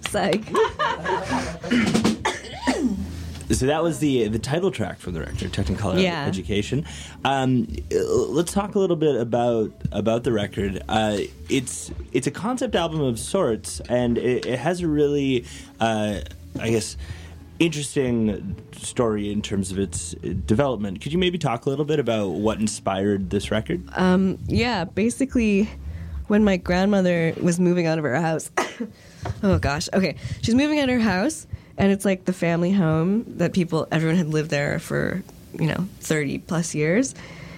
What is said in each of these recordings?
Psych. So that was the title track from the record, Technicolor Education. Let's talk a little bit about the record. It's a concept album of sorts, and it has a really, I guess, interesting story in terms of its development. Could you maybe talk a little bit about what inspired this record? Yeah, basically, when my grandmother was moving out of her house, oh gosh, okay, she's moving out of her house. And it's like the family home that everyone had lived there for, 30 plus years.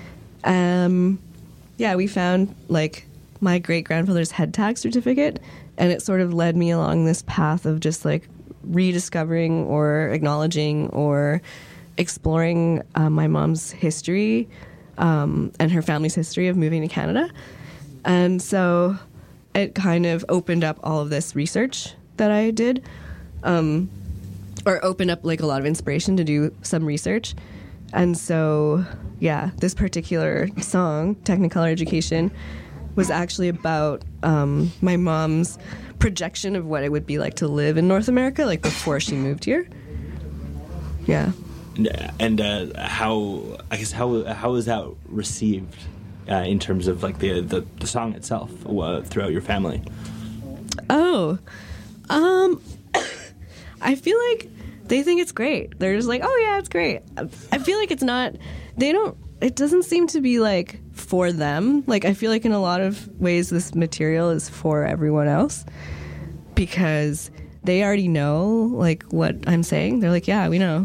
We found like my great grandfather's head tag certificate, and it sort of led me along this path of just like rediscovering or acknowledging or exploring my mom's history and her family's history of moving to Canada. And so it kind of opened up all of this research that I did. Or open up like a lot of inspiration to do some research. And so, this particular song, Technicolor Education, was actually about my mom's projection of what it would be like to live in North America, like before she moved here. Yeah. And how was that received in terms of like the song itself throughout your family? I feel like they think it's great. They're just like, oh yeah, it's great. I feel like it's not, it doesn't seem to be like for them. Like I feel like in a lot of ways this material is for everyone else because they already know like what I'm saying. They're like, yeah, we know.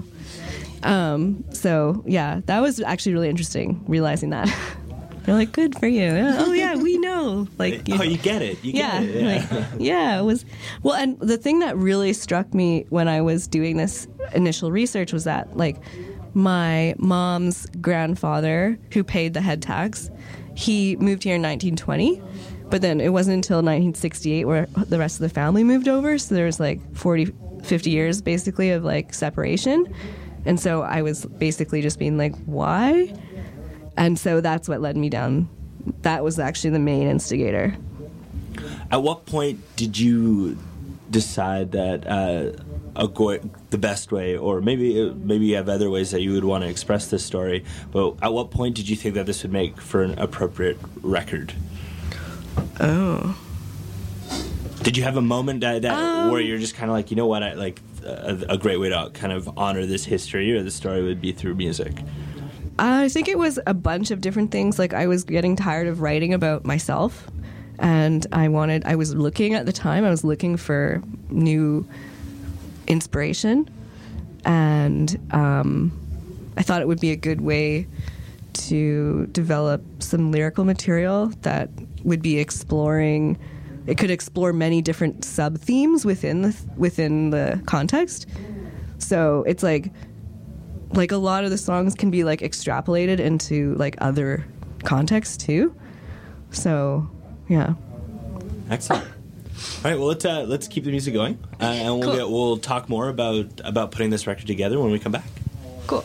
So yeah, that was actually really interesting realizing that. They're like, good for you. Oh yeah, we know. Like, you get it. You get it. Yeah. Like, it was. Well, and the thing that really struck me when I was doing this initial research was that, like, my mom's grandfather, who paid the head tax, he moved here in 1920, but then it wasn't until 1968 where the rest of the family moved over. So there was like 50 years basically of like separation, and so I was basically just being like, why? And so that's what led me down. That was actually the main instigator. At what point did you decide that the best way, or maybe you have other ways that you would want to express this story, but at what point did you think that this would make for an appropriate record? Oh. Did you have a moment that where you're just kind of like, you know what, a great way to kind of honor this history or the story would be through music? I think it was a bunch of different things. Like I was getting tired of writing about myself, and I was looking for new inspiration, and I thought it would be a good way to develop some lyrical material that would be exploring. It could explore many different sub-themes within the context. So it's like a lot of the songs can be like extrapolated into like other contexts too. So, yeah. Excellent. All right, well let's keep the music going, and we'll talk more about putting this record together when we come back. Cool.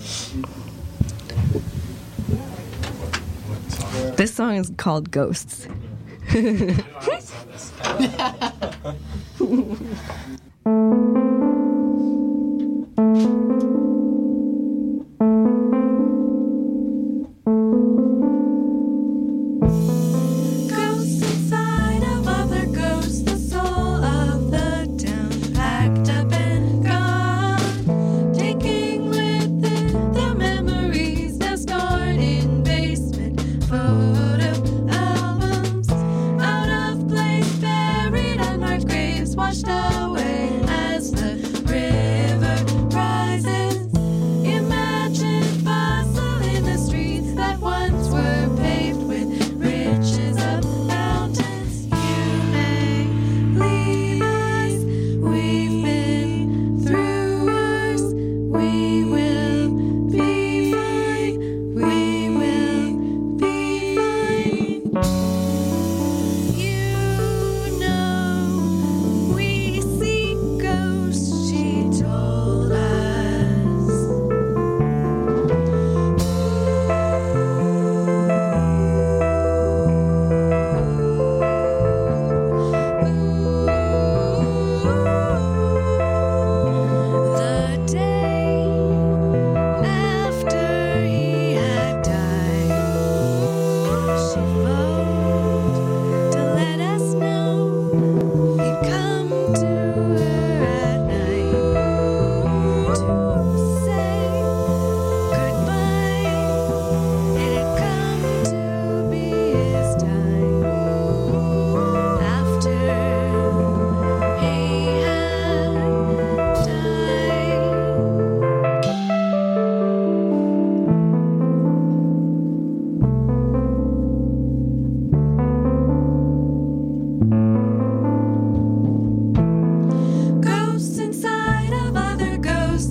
This song is called Ghosts. Washed away as the river rises.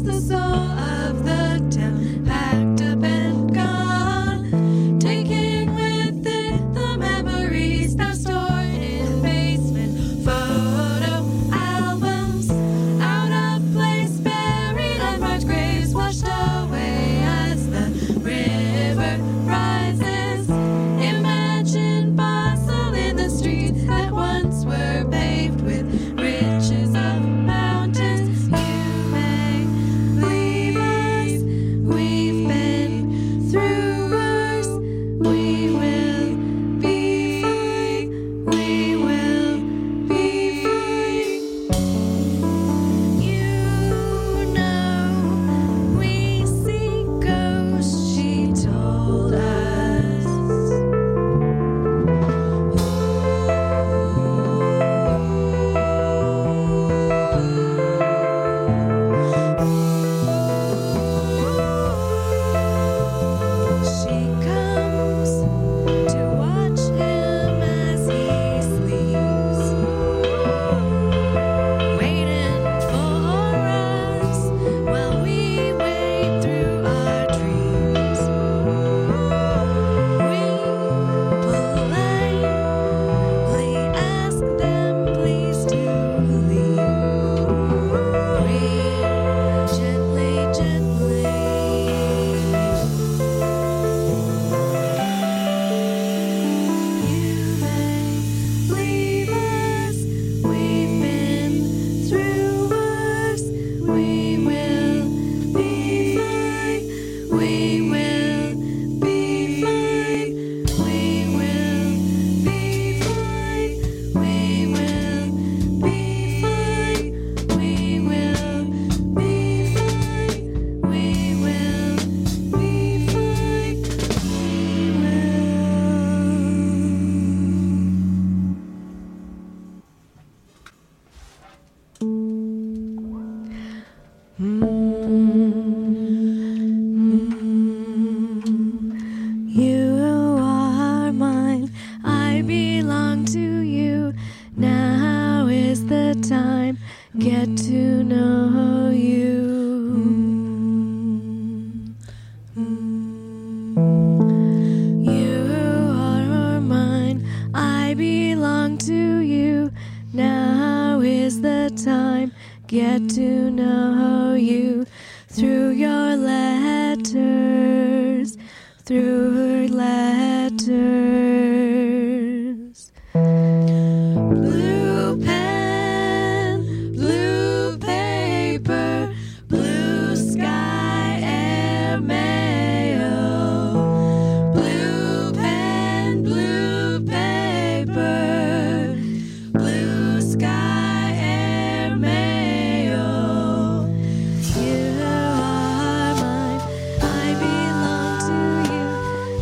Get to know you through your letters, through her letters. Blue pen, blue paper, blue sky, airmail. Blue pen, blue paper, blue sky, airmail. You are mine, I belong to you.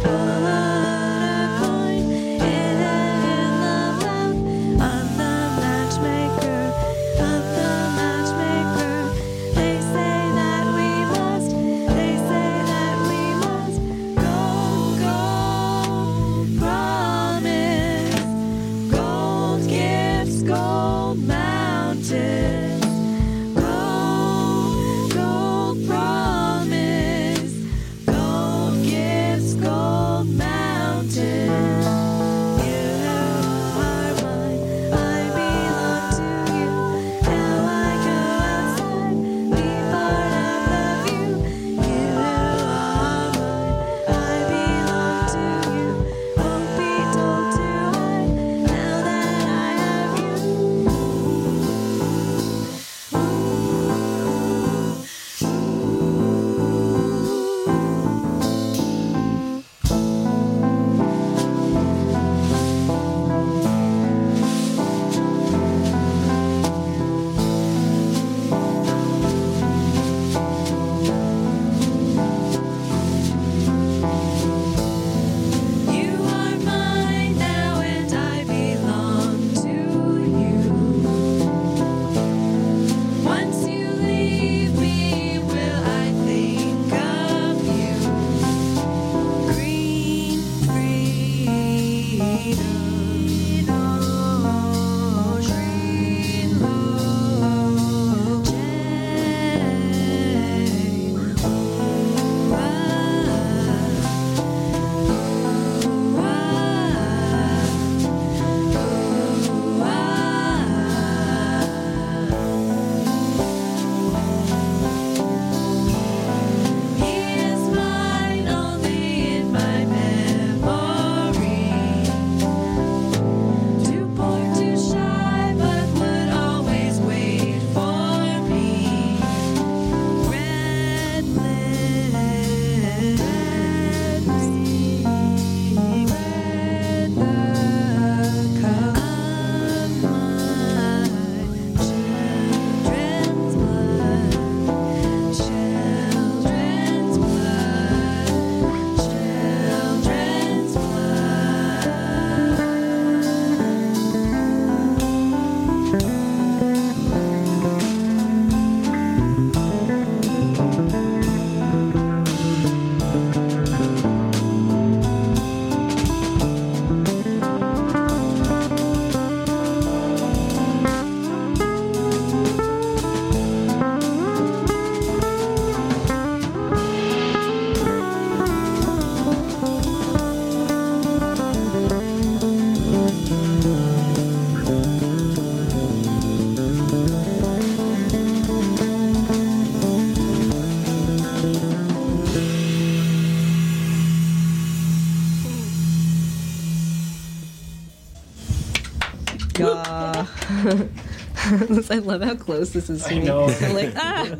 I love how close this is to me. I'm like,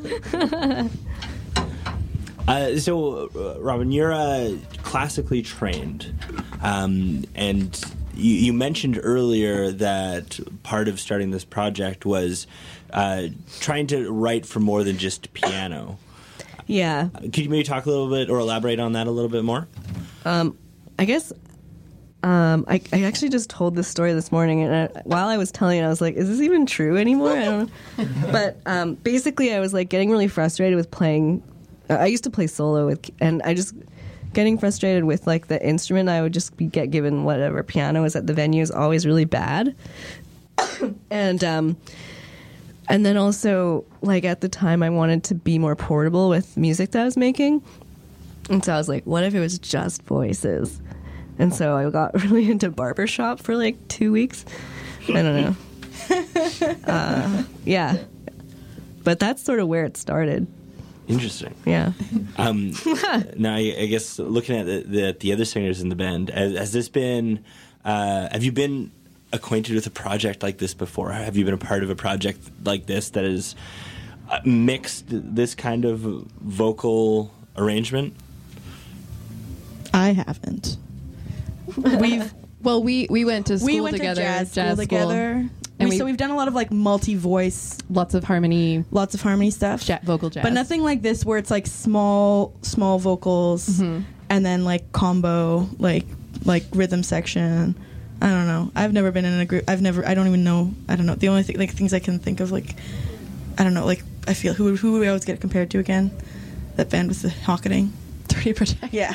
So, Robin, you're classically trained, and you mentioned earlier that part of starting this project was trying to write for more than just piano. Yeah. Could you maybe talk a little bit or elaborate on that a little bit more? I guess I actually just told this story this morning, and while I was telling it, I was like, is this even true anymore? I don't know. But basically, I was like getting really frustrated with playing. I used to play solo and I just getting frustrated with like the instrument. I would just get given whatever piano is at the venue is always really bad. And then also, like, at the time, I wanted to be more portable with music that I was making. And so I was like, what if it was just voices? And so I got really into barbershop for like 2 weeks. I don't know. Yeah. But that's sort of where it started. Interesting. Yeah. Now, I guess looking at the other singers in the band, has this been, have you been acquainted with a project like this before? Have you been a part of a project like this that has mixed this kind of vocal arrangement? I haven't. We went to school together, jazz school together. And so we've done a lot of like multi-voice, lots of harmony stuff, vocal jazz, but nothing like this where it's like small vocals and then like combo like rhythm section. I don't know. I've never been in a group. I don't even know. I don't know. The only thing, like things I can think of, like I don't know. Like I feel who do we always get compared to again? That band with the Hocketing. 30 Protectors. Yeah.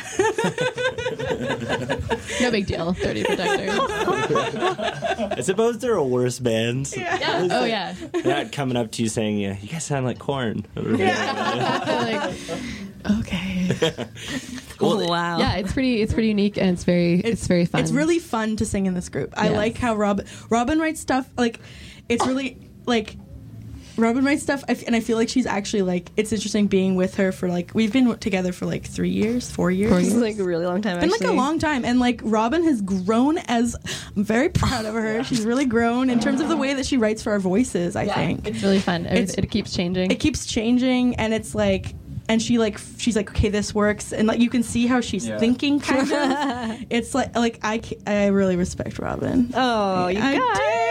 No big deal. 30 Protectors. I suppose there are worse bands. Yeah. Oh, yeah. They're not coming up to you saying, "Yeah, you guys sound like Korn." Yeah. Okay. Well, wow. Yeah, it's pretty unique and it's very fun. It's really fun to sing in this group. I like how Robin writes stuff like it's really like Robin writes stuff, and I feel like she's actually like it's interesting being with her for like we've been together for like 4 years. It's like a really long time. It's been like a long time, and like Robin has grown I'm very proud of her. She's really grown in terms of the way that she writes for our voices. I think it's really fun. It keeps changing. It keeps changing, and it's like. And she's like, okay, this works, and like you can see how she's thinking, kind of. It's like I really respect Robin. Oh, you guys.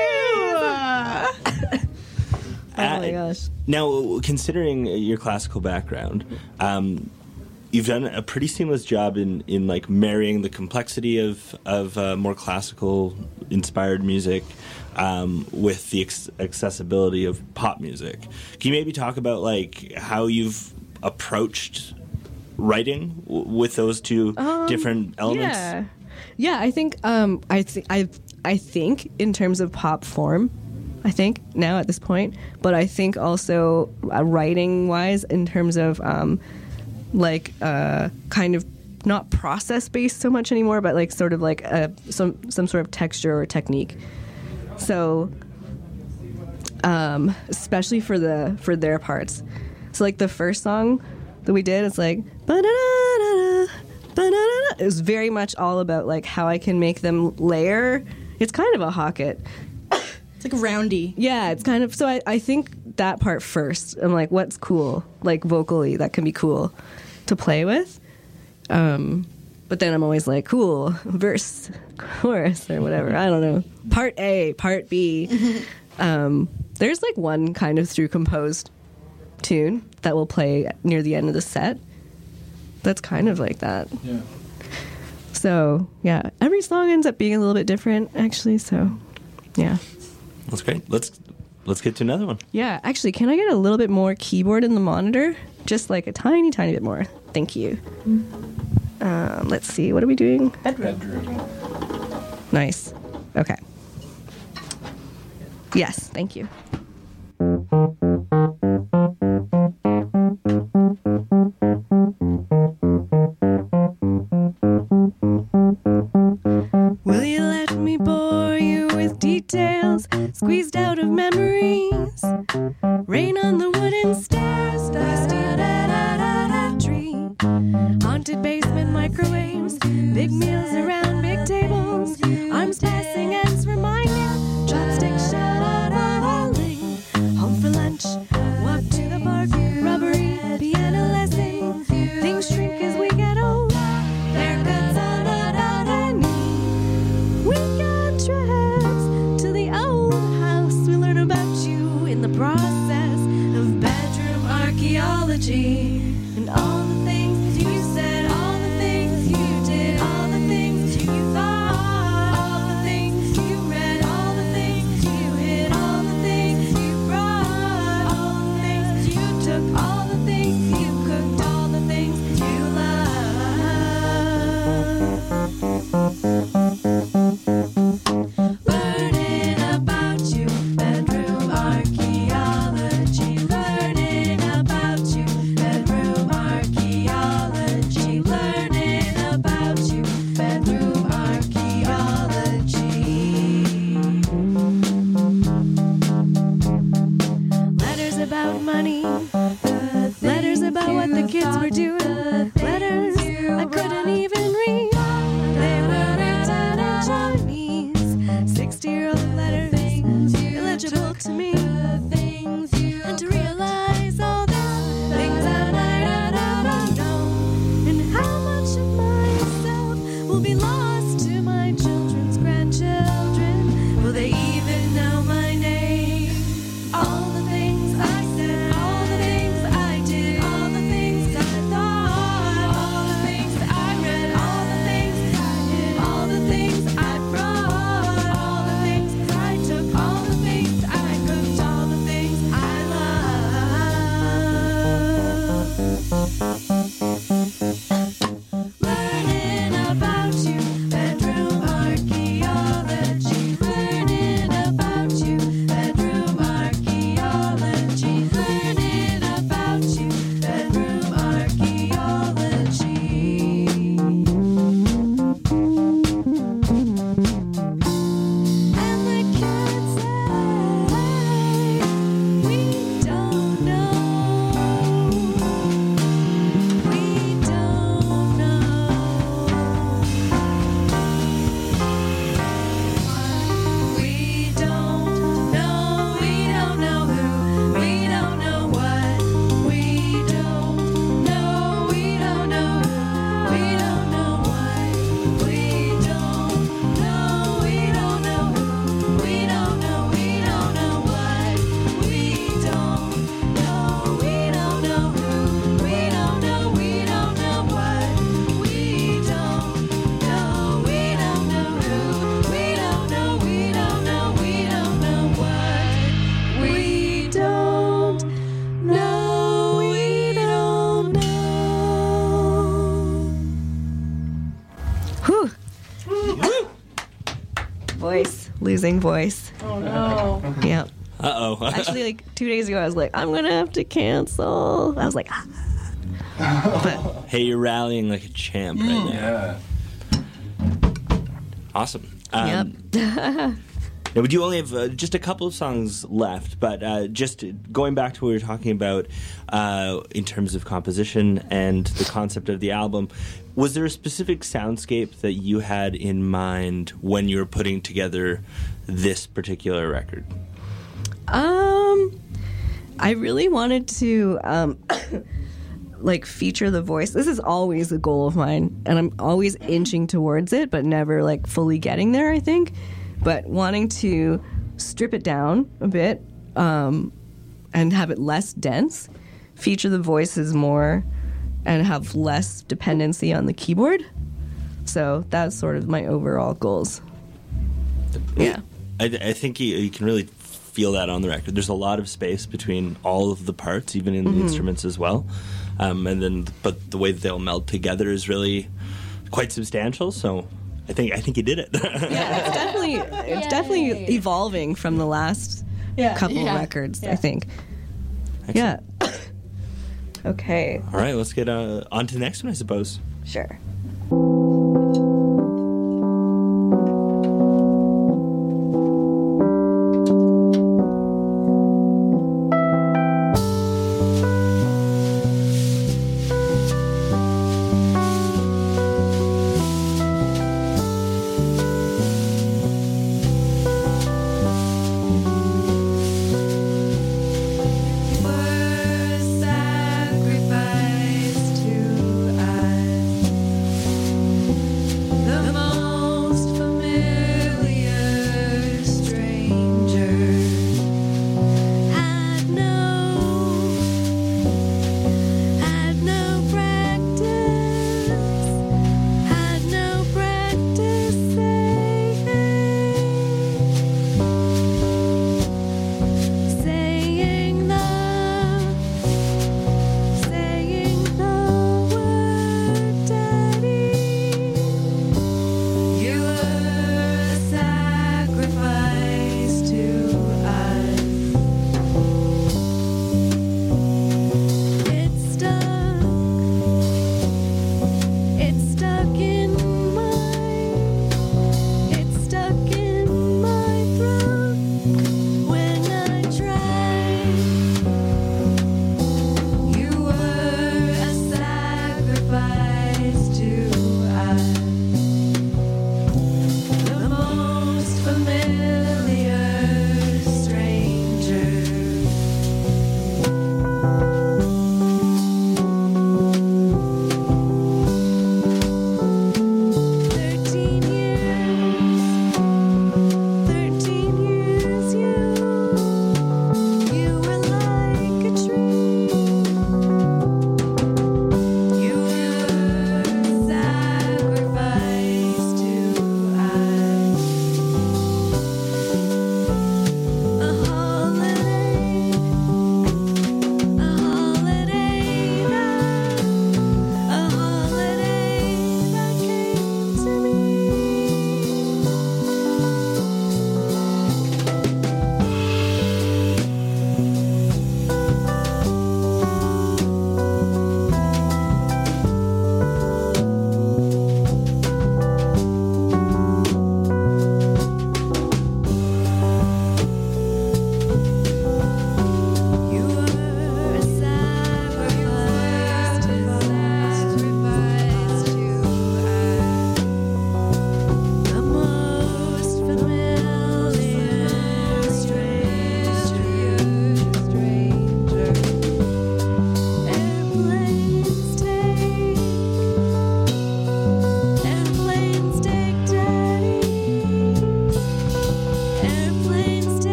I do. Oh my gosh. Now, considering your classical background, you've done a pretty seamless job in like marrying the complexity of more classical inspired music with the accessibility of pop music. Can you maybe talk about like how you've approached writing with those two different elements? Yeah. I think I think in terms of pop form, I think now at this point, but I think also writing wise in terms of kind of not process based so much anymore, but like sort of like some sort of texture or technique. So especially for their parts. So like the first song that we did, it's like ba-da-da-da-da, ba-da-da-da. It was very much all about like how I can make them layer. It's kind of a Hocket. It's like roundy. Yeah, it's kind of so I think that part first. I'm like, what's cool? Like vocally that can be cool to play with. But then I'm always like, cool, verse, chorus, or whatever. I don't know. Part A, part B. There's like one kind of through composed tune that will play near the end of the set. That's kind of like that. Yeah. So, yeah, every song ends up being a little bit different, actually. So, yeah. That's great. Let's get to another one. Yeah, actually, can I get a little bit more keyboard in the monitor? Just like a tiny, tiny bit more. Thank you. Let's see. What are we doing? Bedroom. Nice. Okay. Yes, thank you. Will you let me bore you with details squeezed out of memories? Rain on the wooden stairs, tree, haunted basement microwaves, big meals around big tables, arms passing ends reminding, chopsticks shut up. and all the things you said, all the things you did, all the things you thought, all the things you read, all the things you hid, all the things you brought, all the things you took, all the things you cooked, all the things you loved. Learning about you, bedroom archaeology. Learning about you, bedroom archaeology. Learning about you, bedroom archaeology. Letters about money, letters about what the kids were doing, letters I couldn't even read. They were written in Chinese, 60-year-old letters, illegible to me. And to realize all the things that I don't know, and how much of myself will be lost to my children's grandchildren. Will they even know my name? All the things I said, all the things I did, all the things I thought, all the things I read, all the things I did, all the things I brought, all the things I took, all the things I cooked, all the things I loved. Learning about you, bedroom archaeology. Learning about you, bedroom archaeology. Learning about you, bedroom archaeology. And the kids say, we don't know. We don't know. We don't know. We don't know who. We don't know what. We don't know. We don't know who. We don't know what. We don't know. We don't know who. We don't know. We don't know what. We don't know. We don't know who. We don't know. We don't know what. We don't know. We don't know who. We don't know. We don't know. We don't know what. We don't know. We don't know. Whew. Voice. Losing voice. Oh no. Yeah. Uh-oh. Actually, like 2 days ago, I was like, I'm going to have to cancel. I was like, But Hey, you're rallying like a champ right now. Yeah. Awesome. yep. Now, we do only have just a couple of songs left, but just going back to what we were talking about in terms of composition and the concept of the album, was there a specific soundscape that you had in mind when you were putting together this particular record? I really wanted to like feature the voice. This is always a goal of mine, and I'm always inching towards it, but never like fully getting there, I think. But wanting to strip it down a bit and have it less dense, feature the voices more, and have less dependency on the keyboard. So that's sort of my overall goals. Yeah. I think you can really feel that on the record. There's a lot of space between all of the parts, even in the instruments as well. But the way that they'll meld together is really quite substantial. So I think you did it. Yeah, it's definitely evolving from the last couple records, I think. Excellent. Yeah. Okay. All right, let's get on to the next one, I suppose. Sure. Sacrificed to us.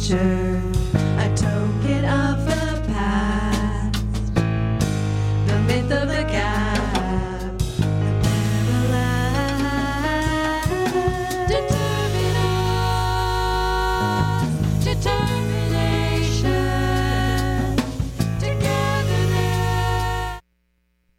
future, a token of the past, the myth of the cat.